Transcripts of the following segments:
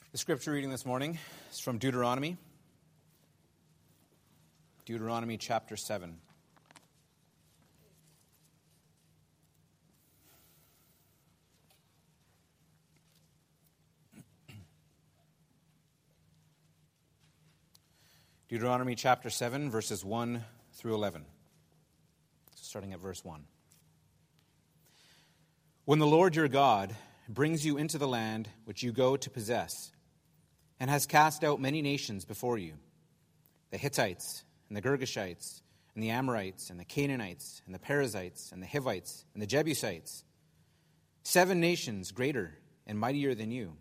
The scripture reading this morning is from Deuteronomy chapter 7. Deuteronomy chapter 7, verses 1 through 11. Starting at verse 1. When the Lord your God brings you into the land which you go to possess, and has cast out many nations before you, the Hittites, and the Girgashites, and the Amorites, and the Canaanites, and the Perizzites, and the Hivites, and the Jebusites, 7 nations greater and mightier than you.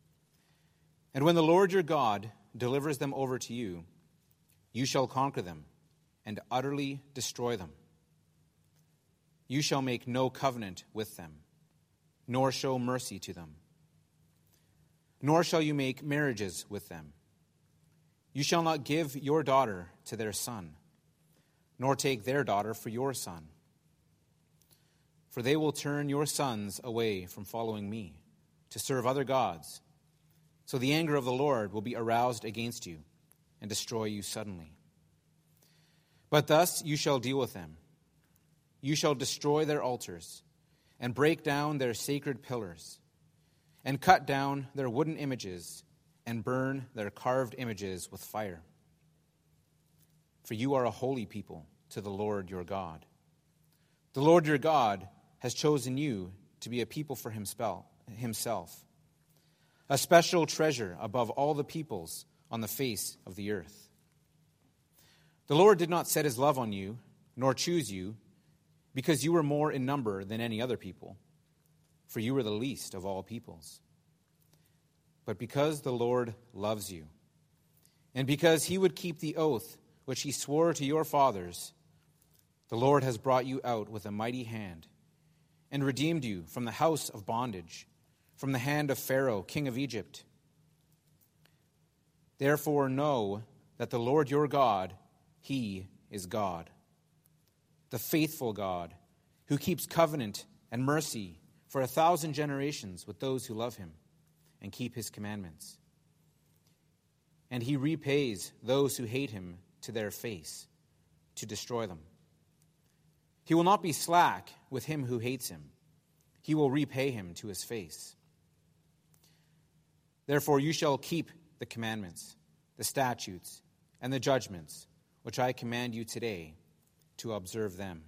And when the Lord your God delivers them over to you, you shall conquer them and utterly destroy them. You shall make no covenant with them, nor show mercy to them. Nor shall you make marriages with them. You shall not give your daughter to their son, nor take their daughter for your son. For they will turn your sons away from following me, to serve other gods. So the anger of the Lord will be aroused against you, and destroy you suddenly. But thus you shall deal with them. You shall destroy their altars, and break down their sacred pillars, and cut down their wooden images, and burn their carved images with fire. For you are a holy people to the Lord your God. The Lord your God has chosen you to be a people for himself, a special treasure above all the peoples on the face of the earth. The Lord did not set his love on you, nor choose you, because you were more in number than any other people, for you were the least of all peoples. But because the Lord loves you, and because he would keep the oath which he swore to your fathers, the Lord has brought you out with a mighty hand, and redeemed you from the house of bondage, from the hand of Pharaoh, king of Egypt. Therefore know that the Lord your God, he is God, the faithful God, who keeps covenant and mercy for 1,000 generations with those who love him and keep his commandments. And he repays those who hate him to their face, to destroy them. He will not be slack with him who hates him. He will repay him to his face. Therefore you shall keep the commandments, the statutes, and the judgments, which I command you today, to observe them.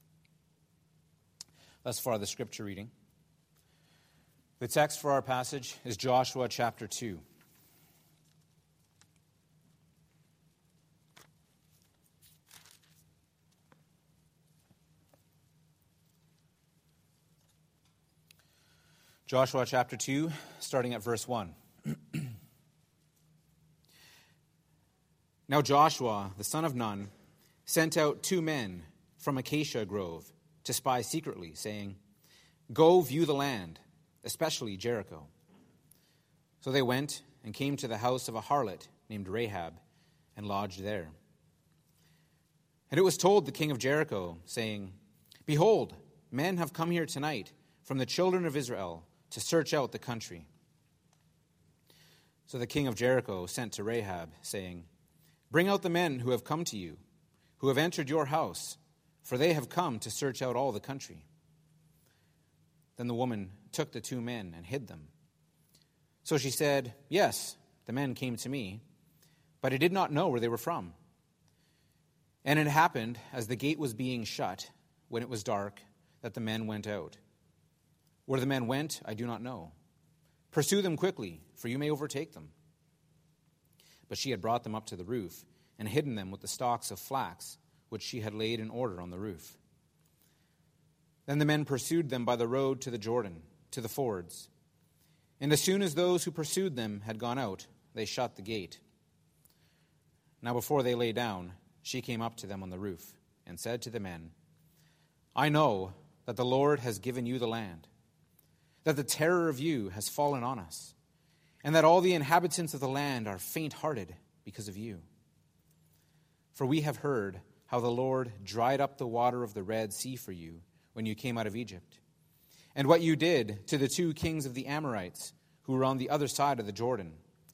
Thus far, the scripture reading. The text for our passage is Joshua chapter 2. Joshua chapter 2, starting at verse 1. Now Joshua, the son of Nun, sent out 2 men from Acacia Grove to spy secretly, saying, "Go view the land, especially Jericho." So they went and came to the house of a harlot named Rahab, and lodged there. And it was told the king of Jericho, saying, "Behold, men have come here tonight from the children of Israel to search out the country." So the king of Jericho sent to Rahab, saying, "Bring out the men who have come to you, who have entered your house, for they have come to search out all the country." Then the woman took the 2 men and hid them. So she said, "Yes, the men came to me, but I did not know where they were from." And it happened, as the gate was being shut, when it was dark, that the men went out. Where the men went, I do not know. Pursue them quickly, for you may overtake them. But she had brought them up to the roof, and hidden them with the stalks of flax, which she had laid in order on the roof. Then the men pursued them by the road to the Jordan, to the fords. And as soon as those who pursued them had gone out, they shut the gate. Now before they lay down, she came up to them on the roof, and said to the men, "I know that the Lord has given you the land, that the terror of you has fallen on us, and that all the inhabitants of the land are faint-hearted because of you. For we have heard how the Lord dried up the water of the Red Sea for you when you came out of Egypt, and what you did to the 2 kings of the Amorites who were on the other side of the Jordan,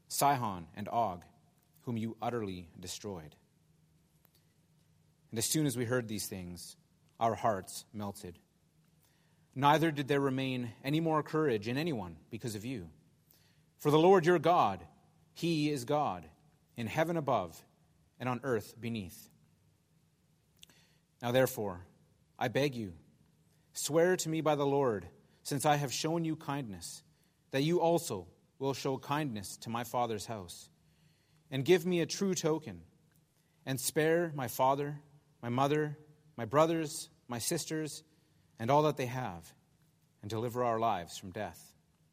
Sihon and Og, whom you utterly destroyed." And as soon as we heard these things, our hearts melted. Neither did there remain any more courage in anyone because of you. For the Lord your God, He is God, in heaven above and on earth beneath. Now therefore, I beg you, swear to me by the Lord, since I have shown you kindness, that you also will show kindness to my father's house, and give me a true token, and spare my father, my mother, my brothers, my sisters, and all that they have, and deliver our lives from death."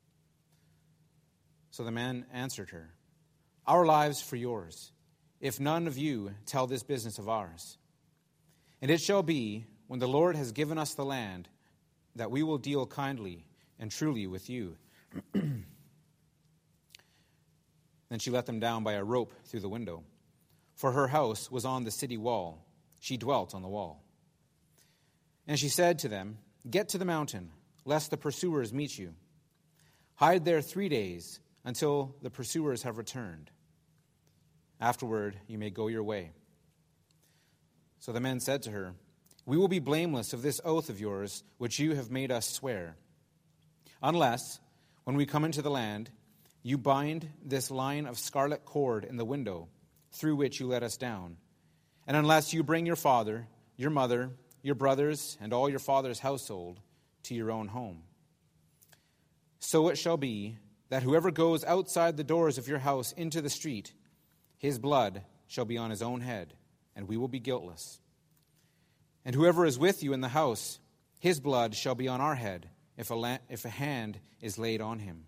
So the man answered her, "Our lives for yours, if none of you tell this business of ours. And it shall be, when the Lord has given us the land, that we will deal kindly and truly with you." Then she let them down by a rope through the window, for her house was on the city wall. She dwelt on the wall. And she said to them, "Get to the mountain, lest the pursuers meet you. Hide there 3 days, until the pursuers have returned. Afterward, you may go your way." So the men said to her, "We will be blameless of this oath of yours, which you have made us swear. Unless, when we come into the land, you bind this line of scarlet cord in the window through which you let us down, and unless you bring your father, your mother, your brothers, and all your father's household to your own home. So it shall be that whoever goes outside the doors of your house into the street, his blood shall be on his own head, and we will be guiltless. And whoever is with you in the house, his blood shall be on our head, if a hand is laid on him.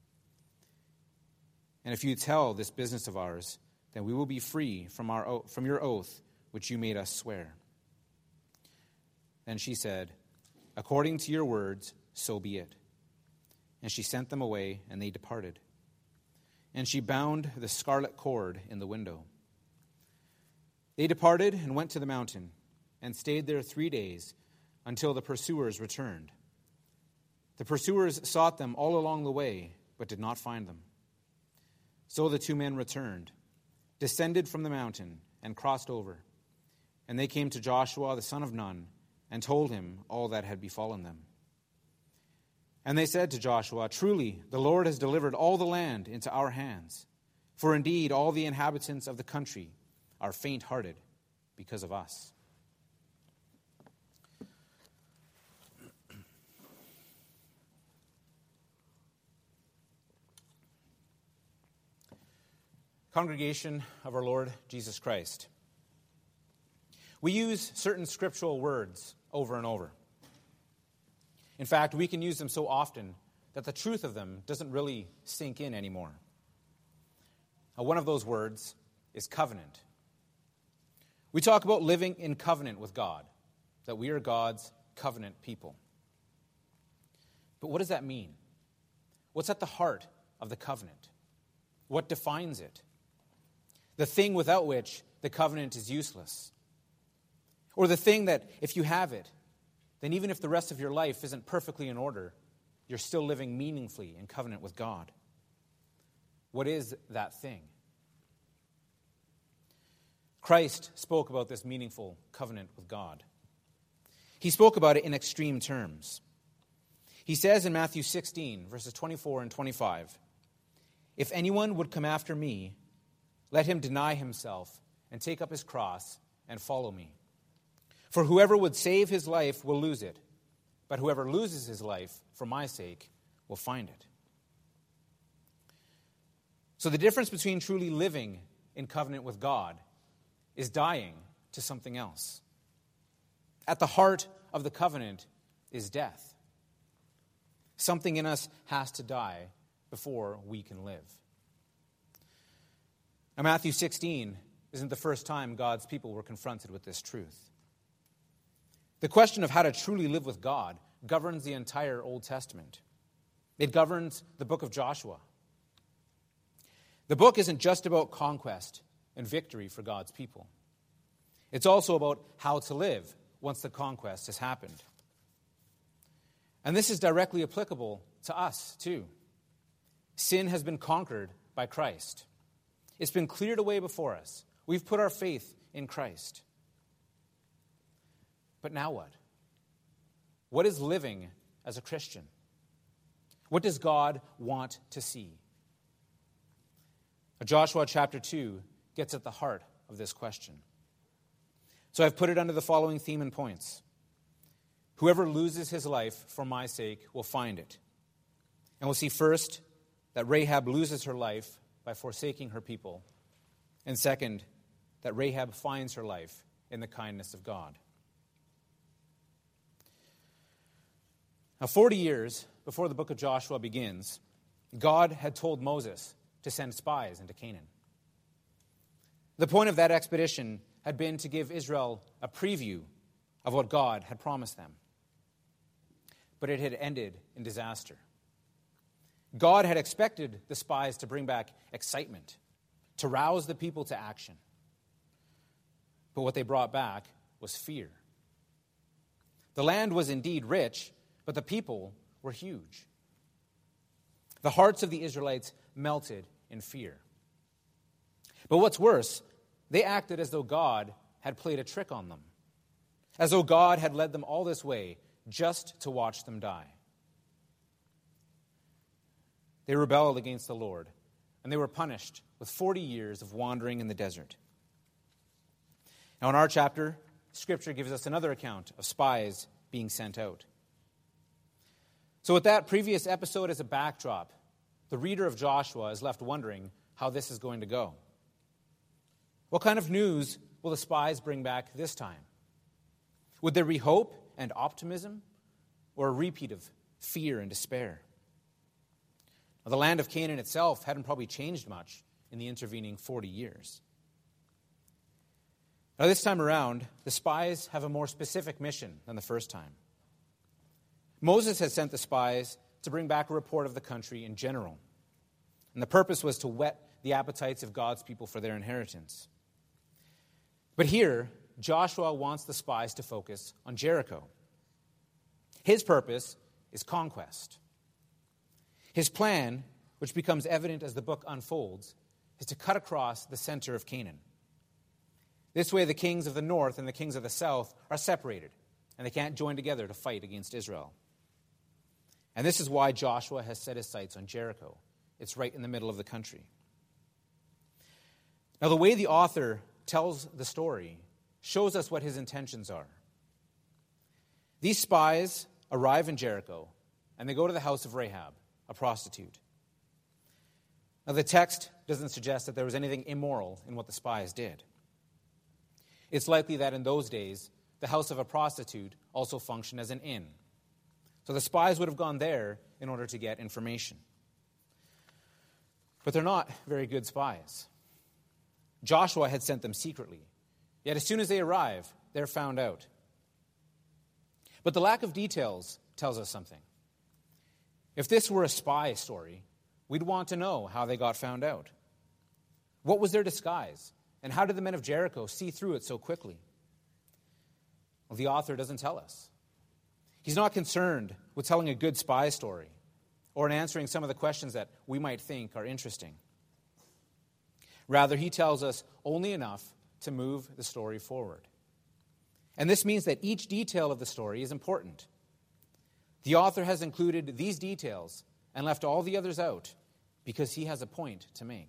And if you tell this business of ours, then we will be free from your oath which you made us swear." Then she said, "According to your words, so be it." And she sent them away, and they departed. And she bound the scarlet cord in the window. They departed and went to the mountain, and stayed there 3 days, until the pursuers returned. The pursuers sought them all along the way, but did not find them. So the 2 men returned, descended from the mountain, and crossed over. And they came to Joshua the son of Nun, and told him all that had befallen them. And they said to Joshua, "Truly, the Lord has delivered all the land into our hands. For indeed, all the inhabitants of the country are faint-hearted because of us." Congregation of our Lord Jesus Christ, we use certain scriptural words over and over. In fact, we can use them so often that the truth of them doesn't really sink in anymore. One of those words is covenant. We talk about living in covenant with God, that we are God's covenant people. But what does that mean? What's at the heart of the covenant? What defines it? The thing without which the covenant is useless. Or the thing that, if you have it, then even if the rest of your life isn't perfectly in order, you're still living meaningfully in covenant with God. What is that thing? Christ spoke about this meaningful covenant with God. He spoke about it in extreme terms. He says in Matthew 16, verses 24 and 25, "If anyone would come after me, let him deny himself and take up his cross and follow me. For whoever would save his life will lose it, but whoever loses his life for my sake will find it." So the difference between truly living in covenant with God is dying to something else. At the heart of the covenant is death. Something in us has to die before we can live. Now, Matthew 16 isn't the first time God's people were confronted with this truth. The question of how to truly live with God governs the entire Old Testament. It governs the book of Joshua. The book isn't just about conquest and victory for God's people. It's also about how to live once the conquest has happened. And this is directly applicable to us, too. Sin has been conquered by Christ. It's been cleared away before us. We've put our faith in Christ. But now what? What is living as a Christian? What does God want to see? Joshua chapter 2 gets at the heart of this question. So I've put it under the following theme and points. Whoever loses his life for my sake will find it. And we'll see first that Rahab loses her life by forsaking her people. And second, that Rahab finds her life in the kindness of God. Now, 40 years before the book of Joshua begins, God had told Moses to send spies into Canaan. The point of that expedition had been to give Israel a preview of what God had promised them. But it had ended in disaster. God had expected the spies to bring back excitement, to rouse the people to action. But what they brought back was fear. The land was indeed rich, but the people were huge. The hearts of the Israelites melted in fear. But what's worse, they acted as though God had played a trick on them, as though God had led them all this way just to watch them die. They rebelled against the Lord, and they were punished with 40 years of wandering in the desert. Now, in our chapter, Scripture gives us another account of spies being sent out. So with that previous episode as a backdrop, the reader of Joshua is left wondering how this is going to go. What kind of news will the spies bring back this time? Would there be hope and optimism, or a repeat of fear and despair? Now, the land of Canaan itself hadn't probably changed much in the intervening 40 years. Now, this time around, the spies have a more specific mission than the first time. Moses had sent the spies to bring back a report of the country in general. And the purpose was to whet the appetites of God's people for their inheritance. But here, Joshua wants the spies to focus on Jericho. His purpose is conquest. His plan, which becomes evident as the book unfolds, is to cut across the center of Canaan. This way, the kings of the north and the kings of the south are separated, and they can't join together to fight against Israel. And this is why Joshua has set his sights on Jericho. It's right in the middle of the country. Now, the way the author tells the story shows us what his intentions are. These spies arrive in Jericho, and they go to the house of Rahab, a prostitute. Now, the text doesn't suggest that there was anything immoral in what the spies did. It's likely that in those days, the house of a prostitute also functioned as an inn. So the spies would have gone there in order to get information. But they're not very good spies. Joshua had sent them secretly. Yet as soon as they arrive, they're found out. But the lack of details tells us something. If this were a spy story, we'd want to know how they got found out. What was their disguise? And how did the men of Jericho see through it so quickly? Well, the author doesn't tell us. He's not concerned with telling a good spy story or in answering some of the questions that we might think are interesting. Rather, he tells us only enough to move the story forward. And this means that each detail of the story is important. The author has included these details and left all the others out because he has a point to make.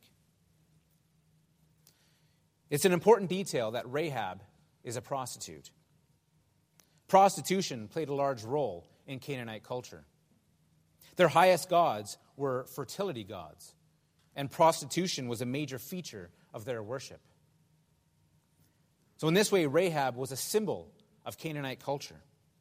It's an important detail that Rahab is a prostitute. Prostitution played a large role in Canaanite culture. Their highest gods were fertility gods, and prostitution was a major feature of their worship. So in this way, Rahab was a symbol of Canaanite culture.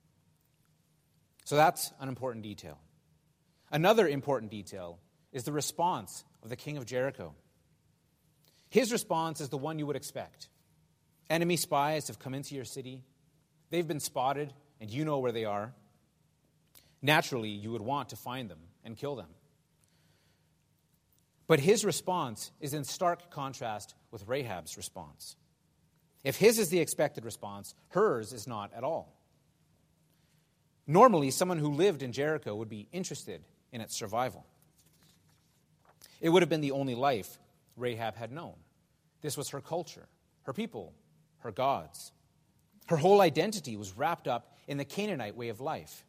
So that's an important detail. Another important detail is the response of the king of Jericho. His response is the one you would expect. Enemy spies have come into your city. They've been spotted, and you know where they are. Naturally, you would want to find them and kill them. But his response is in stark contrast with Rahab's response. If his is the expected response, hers is not at all. Normally, someone who lived in Jericho would be interested in its survival. It would have been the only life Rahab had known. This was her culture, her people, her gods. Her whole identity was wrapped up in the Canaanite way of life.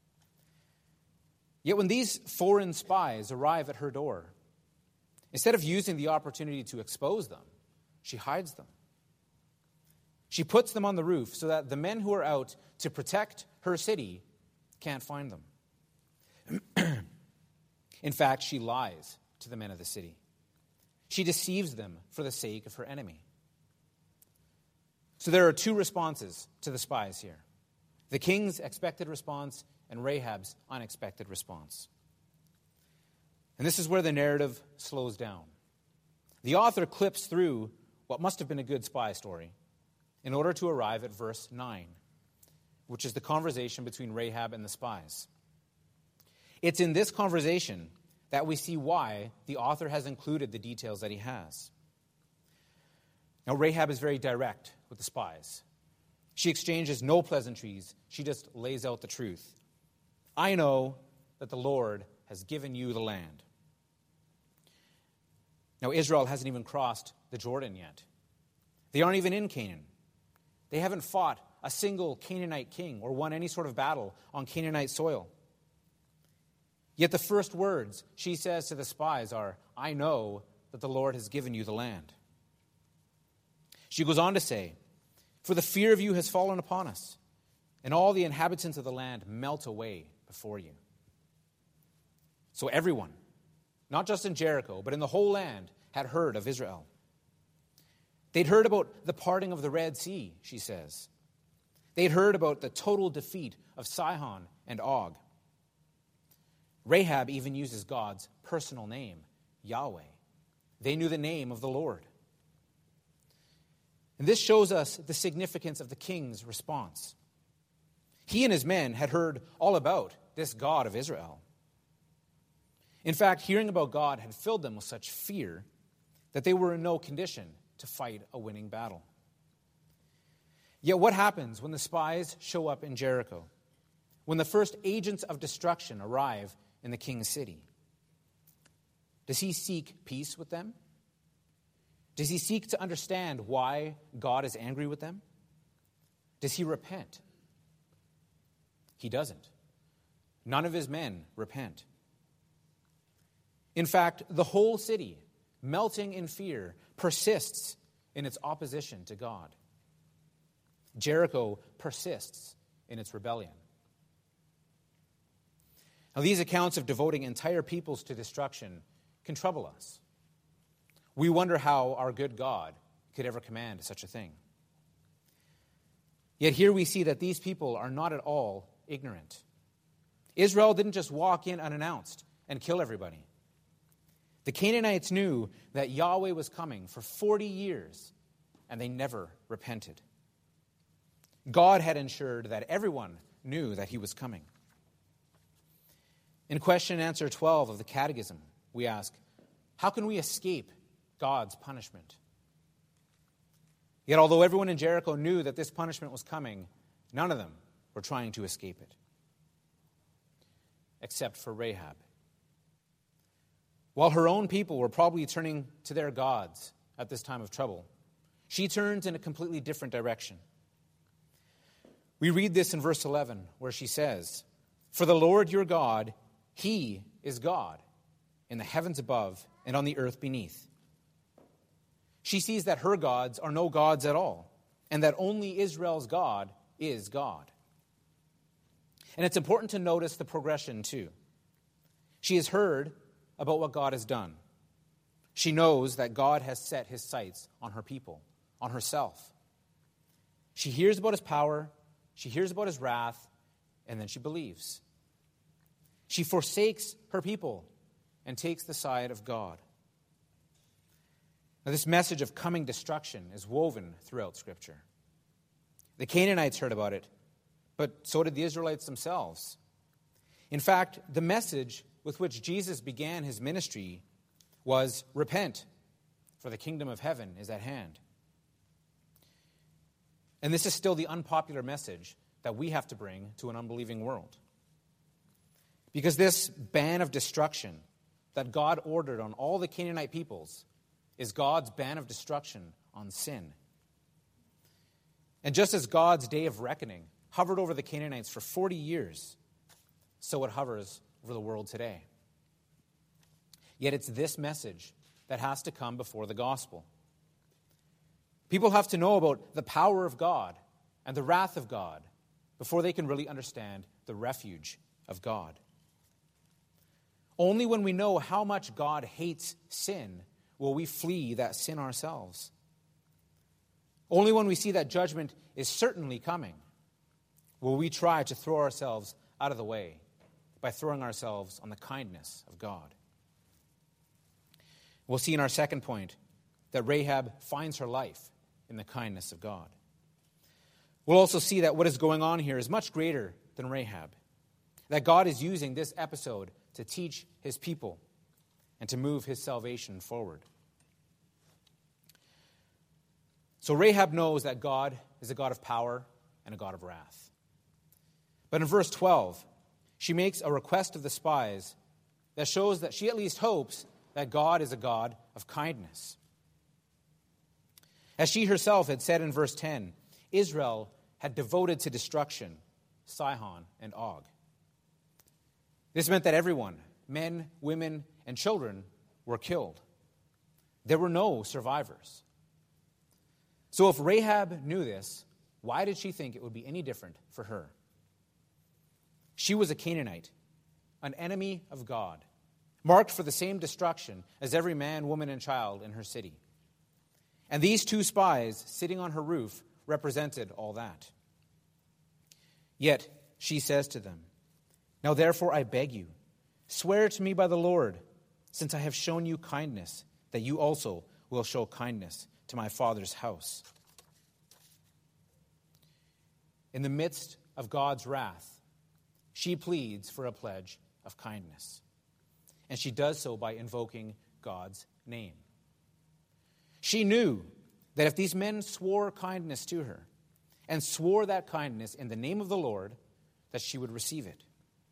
Yet when these foreign spies arrive at her door, instead of using the opportunity to expose them, she hides them. She puts them on the roof so that the men who are out to protect her city can't find them. In fact, she lies to the men of the city. She deceives them for the sake of her enemy. So there are two responses to the spies here: the king's expected response and Rahab's unexpected response. And this is where the narrative slows down. The author clips through what must have been a good spy story in order to arrive at verse 9, which is the conversation between Rahab and the spies. It's in this conversation that we see why the author has included the details that he has. Now, Rahab is very direct with the spies. She exchanges no pleasantries. She just lays out the truth. I know that the Lord has given you the land. Now, Israel hasn't even crossed the Jordan yet. They aren't even in Canaan. They haven't fought a single Canaanite king or won any sort of battle on Canaanite soil. Yet the first words she says to the spies are, I know that the Lord has given you the land. She goes on to say, for the fear of you has fallen upon us, and all the inhabitants of the land melt away before you. So everyone, not just in Jericho, but in the whole land, had heard of Israel. They'd heard about the parting of the Red Sea, she says. They'd heard about the total defeat of Sihon and Og. Rahab even uses God's personal name, Yahweh. They knew the name of the Lord. And this shows us the significance of the king's response. He and his men had heard all about this God of Israel. In fact, hearing about God had filled them with such fear that they were in no condition to fight a winning battle. Yet what happens when the spies show up in Jericho? When the first agents of destruction arrive in the king's city? Does he seek peace with them? Does he seek to understand why God is angry with them? Does he repent? He doesn't. None of his men repent. In fact, the whole city, melting in fear, persists in its opposition to God. Jericho persists in its rebellion. Now, these accounts of devoting entire peoples to destruction can trouble us. We wonder how our good God could ever command such a thing. Yet here we see that these people are not at all ignorant. Israel didn't just walk in unannounced and kill everybody. The Canaanites knew that Yahweh was coming for 40 years, and they never repented. God had ensured that everyone knew that he was coming. In question and answer 12 of the Catechism, we ask, how can we escape God's punishment? Yet although everyone in Jericho knew that this punishment was coming, none of them were trying to escape it, except for Rahab. While her own people were probably turning to their gods at this time of trouble, she turns in a completely different direction. We read this in verse 11, where she says, for the Lord your God, he is God in the heavens above and on the earth beneath. She sees that her gods are no gods at all, and that only Israel's God is God. And it's important to notice the progression, too. She has heard about what God has done. She knows that God has set his sights on her people, on herself. She hears about his power, she hears about his wrath, and then she believes. She forsakes her people and takes the side of God. Now, this message of coming destruction is woven throughout Scripture. The Canaanites heard about it, but so did the Israelites themselves. In fact, the message with which Jesus began his ministry was, repent, for the kingdom of heaven is at hand. And this is still the unpopular message that we have to bring to an unbelieving world. Because this ban of destruction that God ordered on all the Canaanite peoples is God's ban of destruction on sin. And just as God's day of reckoning hovered over the Canaanites for 40 years, so it hovers over the world today. Yet it's this message that has to come before the gospel. People have to know about the power of God and the wrath of God before they can really understand the refuge of God. Only when we know how much God hates sin will we flee that sin ourselves. Only when we see that judgment is certainly coming will we try to throw ourselves out of the way by throwing ourselves on the kindness of God. We'll see in our second point that Rahab finds her life in the kindness of God. We'll also see that what is going on here is much greater than Rahab, that God is using this episode to teach his people and to move his salvation forward. So Rahab knows that God is a God of power and a God of wrath. But in verse 12, she makes a request of the spies that shows that she at least hopes that God is a God of kindness. As she herself had said in verse 10, Israel had devoted to destruction Sihon and Og. This meant that everyone, men, women, and children, were killed. There were no survivors. So if Rahab knew this, why did she think it would be any different for her? She was a Canaanite, an enemy of God, marked for the same destruction as every man, woman, and child in her city. And these two spies sitting on her roof represented all that. Yet she says to them, "Now therefore I beg you, swear to me by the Lord, since I have shown you kindness, that you also will show kindness to my father's house." In the midst of God's wrath, she pleads for a pledge of kindness. And she does so by invoking God's name. She knew that if these men swore kindness to her and swore that kindness in the name of the Lord, that she would receive it.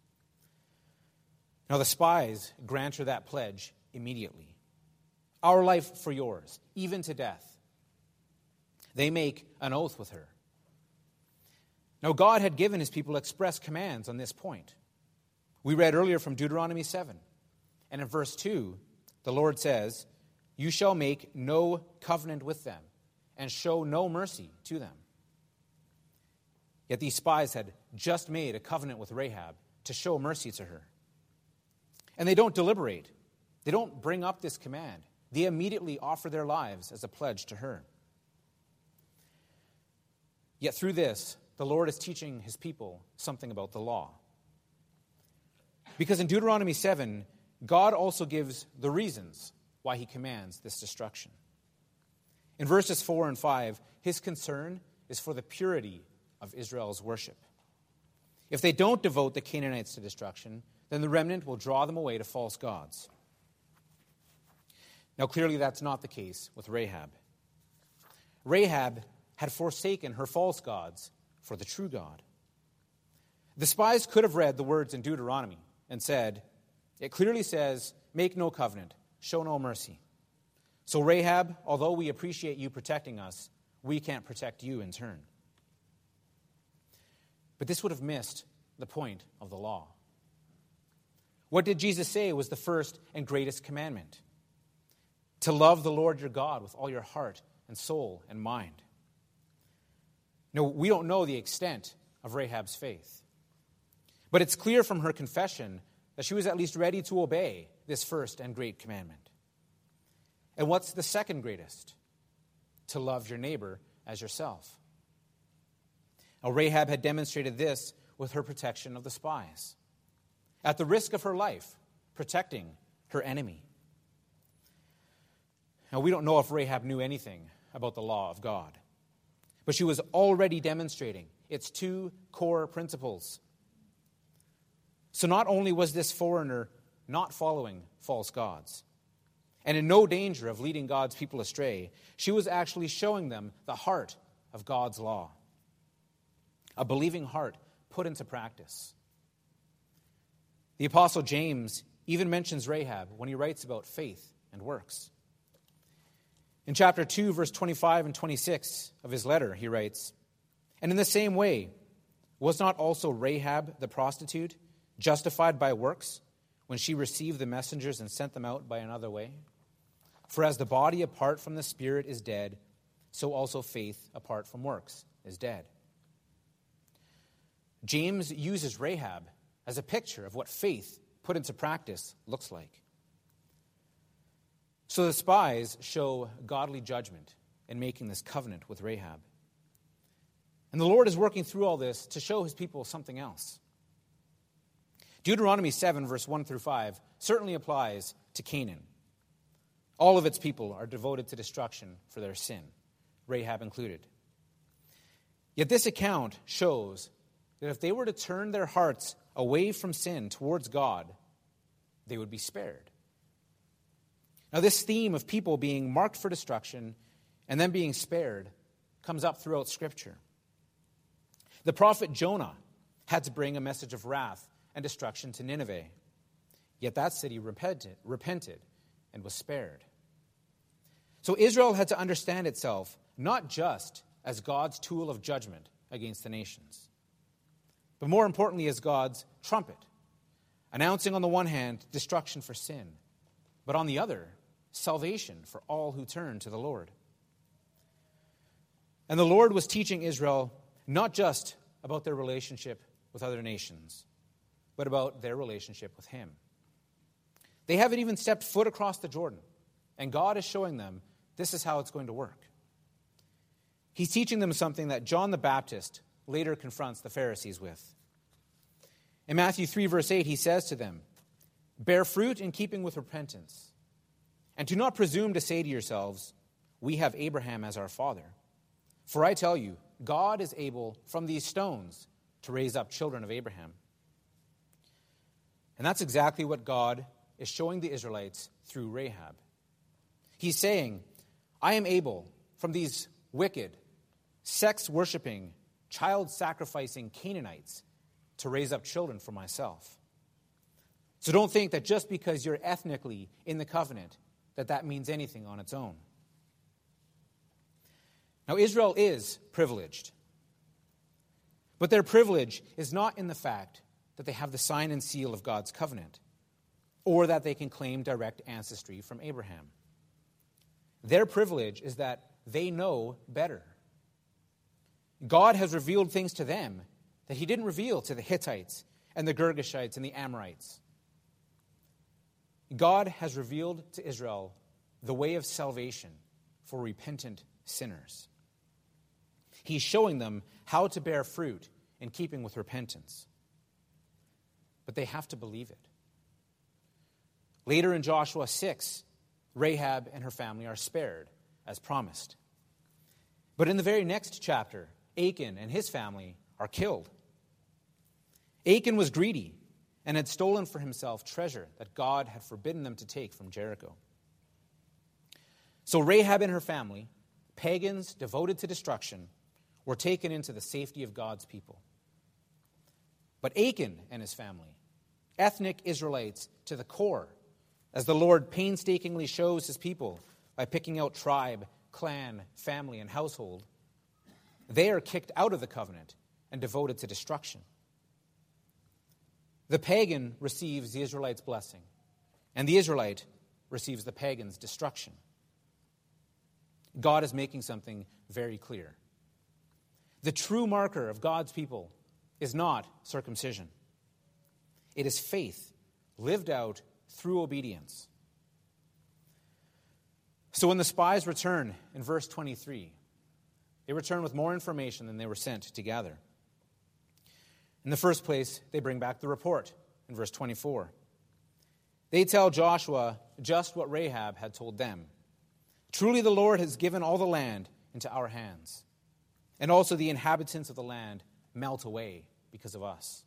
Now the spies grant her that pledge immediately. Our life for yours, even to death. They make an oath with her. Now God had given his people express commands on this point. We read earlier from Deuteronomy 7. And in verse 2, the Lord says, "You shall make no covenant with them and show no mercy to them." Yet these spies had just made a covenant with Rahab to show mercy to her. And they don't deliberate. They don't bring up this command. They immediately offer their lives as a pledge to her. Yet through this, the Lord is teaching his people something about the law. Because in Deuteronomy 7, God also gives the reasons why he commands this destruction. In verses 4 and 5, his concern is for the purity of Israel's worship. If they don't devote the Canaanites to destruction, then the remnant will draw them away to false gods. Now, clearly that's not the case with Rahab. Rahab had forsaken her false gods for the true God. The spies could have read the words in Deuteronomy and said, it clearly says, make no covenant, show no mercy. So Rahab, although we appreciate you protecting us, we can't protect you in turn. But this would have missed the point of the law. What did Jesus say was the first and greatest commandment? To love the Lord your God with all your heart and soul and mind. No, we don't know the extent of Rahab's faith. But it's clear from her confession that she was at least ready to obey this first and great commandment. And what's the second greatest? To love your neighbor as yourself. Now, Rahab had demonstrated this with her protection of the spies. At the risk of her life, protecting her enemy. Now, we don't know if Rahab knew anything about the law of God. But she was already demonstrating its two core principles. So not only was this foreigner not following false gods, and in no danger of leading God's people astray, she was actually showing them the heart of God's law. A believing heart put into practice. The Apostle James even mentions Rahab when he writes about faith and works. In chapter 2, verse 25 and 26 of his letter, he writes, "And in the same way, was not also Rahab the prostitute justified by works when she received the messengers and sent them out by another way? For as the body apart from the spirit is dead, so also faith apart from works is dead." James uses Rahab as a picture of what faith put into practice looks like. So the spies show godly judgment in making this covenant with Rahab. And the Lord is working through all this to show his people something else. Deuteronomy 7, verse 1 through 5, certainly applies to Canaan. All of its people are devoted to destruction for their sin, Rahab included. Yet this account shows that if they were to turn their hearts away from sin towards God, they would be spared. Now, this theme of people being marked for destruction and then being spared comes up throughout Scripture. The prophet Jonah had to bring a message of wrath and destruction to Nineveh, yet that city repented and was spared. So Israel had to understand itself not just as God's tool of judgment against the nations, but more importantly as God's trumpet, announcing on the one hand destruction for sin, but on the other, salvation for all who turn to the Lord. And the Lord was teaching Israel not just about their relationship with other nations, but about their relationship with him. They haven't even stepped foot across the Jordan, and God is showing them this is how it's going to work. He's teaching them something that John the Baptist later confronts the Pharisees with. In Matthew 3, verse 8, he says to them, "Bear fruit in keeping with repentance. And do not presume to say to yourselves, 'We have Abraham as our father.' For I tell you, God is able from these stones to raise up children of Abraham." And that's exactly what God is showing the Israelites through Rahab. He's saying, I am able from these wicked, sex-worshiping, child-sacrificing Canaanites to raise up children for myself. So don't think that just because you're ethnically in the covenant, that means anything on its own. Now, Israel is privileged. But their privilege is not in the fact that they have the sign and seal of God's covenant, or that they can claim direct ancestry from Abraham. Their privilege is that they know better. God has revealed things to them that he didn't reveal to the Hittites and the Girgashites and the Amorites. God has revealed to Israel the way of salvation for repentant sinners. He's showing them how to bear fruit in keeping with repentance. But they have to believe it. Later in Joshua 6, Rahab and her family are spared, as promised. But in the very next chapter, Achan and his family are killed. Achan was greedy and had stolen for himself treasure that God had forbidden them to take from Jericho. So Rahab and her family, pagans devoted to destruction, were taken into the safety of God's people. But Achan and his family, ethnic Israelites to the core, as the Lord painstakingly shows his people by picking out tribe, clan, family, and household, they are kicked out of the covenant and devoted to destruction. The pagan receives the Israelite's blessing, and the Israelite receives the pagan's destruction. God is making something very clear. The true marker of God's people is not circumcision. It is faith lived out through obedience. So when the spies return in verse 23, they return with more information than they were sent to gather. In the first place, they bring back the report in verse 24. They tell Joshua just what Rahab had told them. Truly the Lord has given all the land into our hands, and also the inhabitants of the land melt away because of us.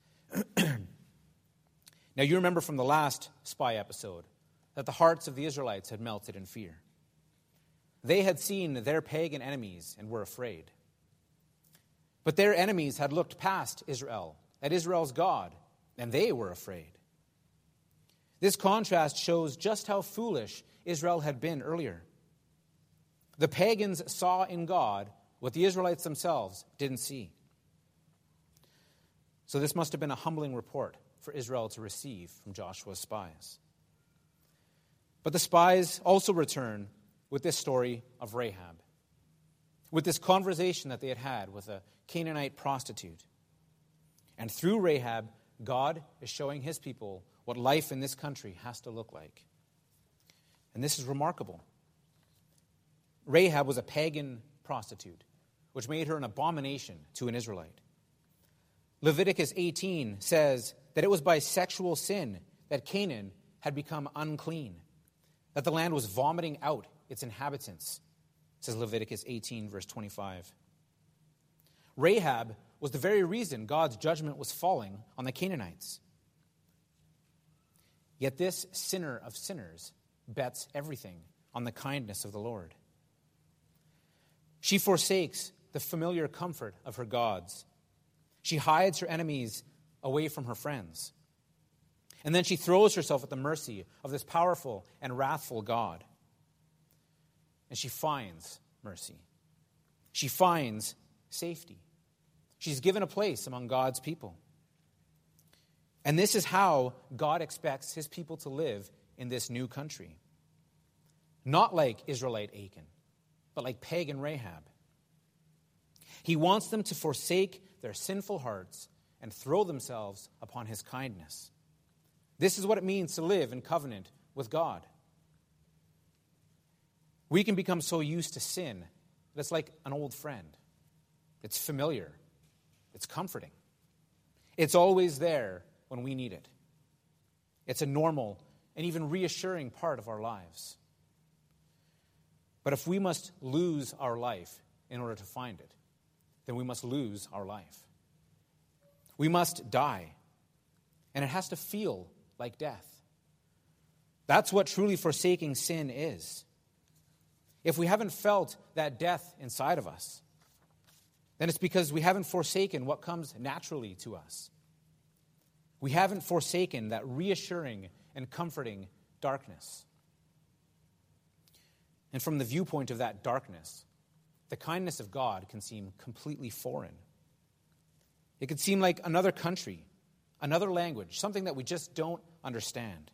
Now you remember from the last spy episode that the hearts of the Israelites had melted in fear. They had seen their pagan enemies and were afraid. But their enemies had looked past Israel, at Israel's God, and they were afraid. This contrast shows just how foolish Israel had been earlier. The pagans saw in God what the Israelites themselves didn't see. So this must have been a humbling report for Israel to receive from Joshua's spies. But the spies also return with this story of Rahab, with this conversation that they had had with a Canaanite prostitute. And through Rahab, God is showing his people what life in this country has to look like. And this is remarkable. Rahab was a pagan prostitute, which made her an abomination to an Israelite. Leviticus 18 says that it was by sexual sin that Canaan had become unclean, that the land was vomiting out its inhabitants, says Leviticus 18, verse 25. Rahab was the very reason God's judgment was falling on the Canaanites. Yet this sinner of sinners bets everything on the kindness of the Lord. She forsakes the familiar comfort of her gods. She hides her enemies away from her friends. And then she throws herself at the mercy of this powerful and wrathful God. And she finds mercy. She finds safety. She's given a place among God's people. And this is how God expects his people to live in this new country. Not like Israelite Achan, but like pagan Rahab. He wants them to forsake their sinful hearts and throw themselves upon his kindness. This is what it means to live in covenant with God. We can become so used to sin that it's like an old friend. It's familiar. It's comforting. It's always there when we need it. It's a normal and even reassuring part of our lives. But if we must lose our life in order to find it, then we must lose our life. We must die, and it has to feel like death. That's what truly forsaking sin is. If we haven't felt that death inside of us, then it's because we haven't forsaken what comes naturally to us. We haven't forsaken that reassuring and comforting darkness. And from the viewpoint of that darkness, the kindness of God can seem completely foreign. It could seem like another country, another language, something that we just don't understand.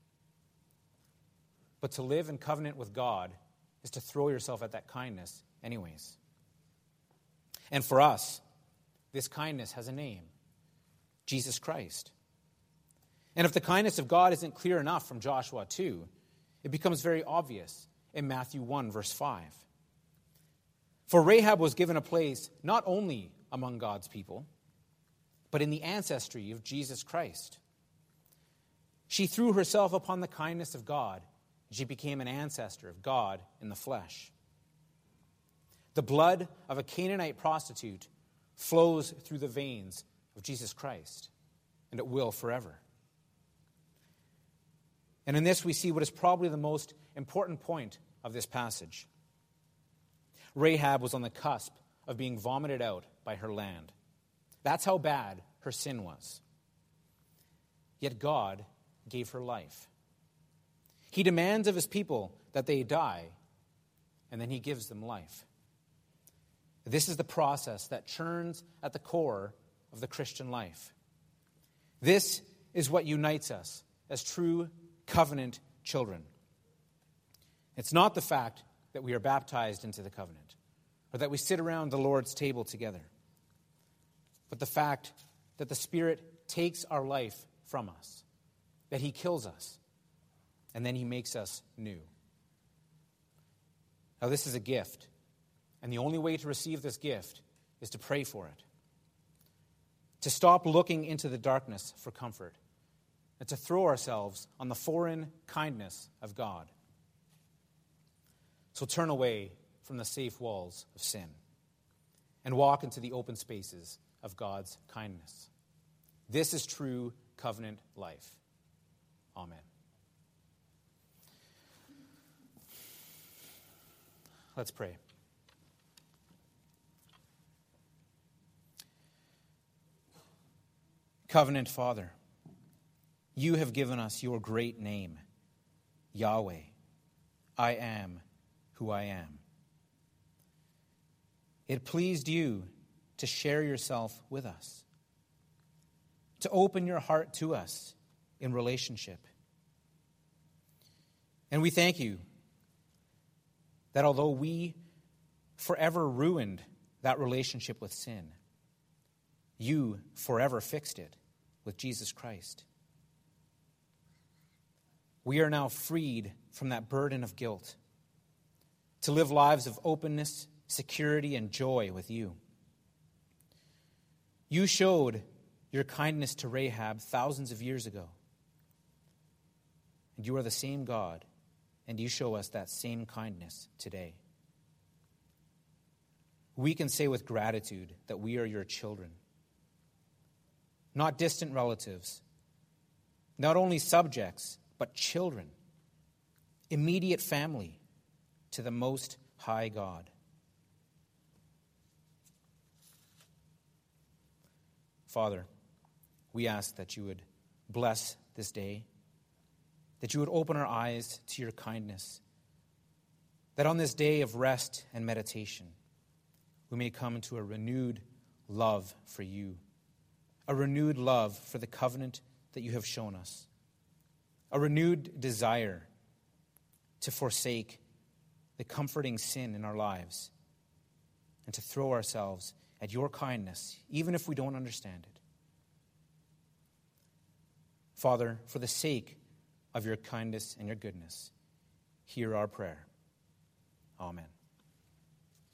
But to live in covenant with God is to throw yourself at that kindness anyways. And for us, this kindness has a name: Jesus Christ. And if the kindness of God isn't clear enough from Joshua 2, it becomes very obvious in Matthew 1, verse 5. For Rahab was given a place not only among God's people, but in the ancestry of Jesus Christ. She threw herself upon the kindness of God, and she became an ancestor of God in the flesh. The blood of a Canaanite prostitute flows through the veins of Jesus Christ, and it will forever. And in this we see what is probably the most important point of this passage. Rahab was on the cusp of being vomited out by her land. That's how bad her sin was. Yet God gave her life. He demands of his people that they die, and then he gives them life. This is the process that churns at the core of the Christian life. This is what unites us as true covenant children. It's not the fact that we are baptized into the covenant or that we sit around the Lord's table together, but the fact that the Spirit takes our life from us, that he kills us, and then he makes us new. Now, this is a gift, and the only way to receive this gift is to pray for it, to stop looking into the darkness for comfort, and to throw ourselves on the foreign kindness of God. So turn away from the safe walls of sin and walk into the open spaces of God's kindness. This is true covenant life. Amen. Let's pray. Covenant Father, you have given us your great name, Yahweh. I am who I am. It pleased you to share yourself with us, to open your heart to us in relationship. And we thank you that although we forever ruined that relationship with sin, you forever fixed it with Jesus Christ. We are now freed from that burden of guilt to live lives of openness, security, and joy with you. You showed your kindness to Rahab thousands of years ago. And you are the same God, and you show us that same kindness today. We can say with gratitude that we are your children, not distant relatives, not only subjects, but children, immediate family to the Most High God. Father, we ask that you would bless this day, that you would open our eyes to your kindness, that on this day of rest and meditation, we may come into a renewed love for you, a renewed love for the covenant that you have shown us, a renewed desire to forsake the comforting sin in our lives and to throw ourselves at your kindness, even if we don't understand it. Father, for the sake of your kindness and your goodness, hear our prayer. Amen.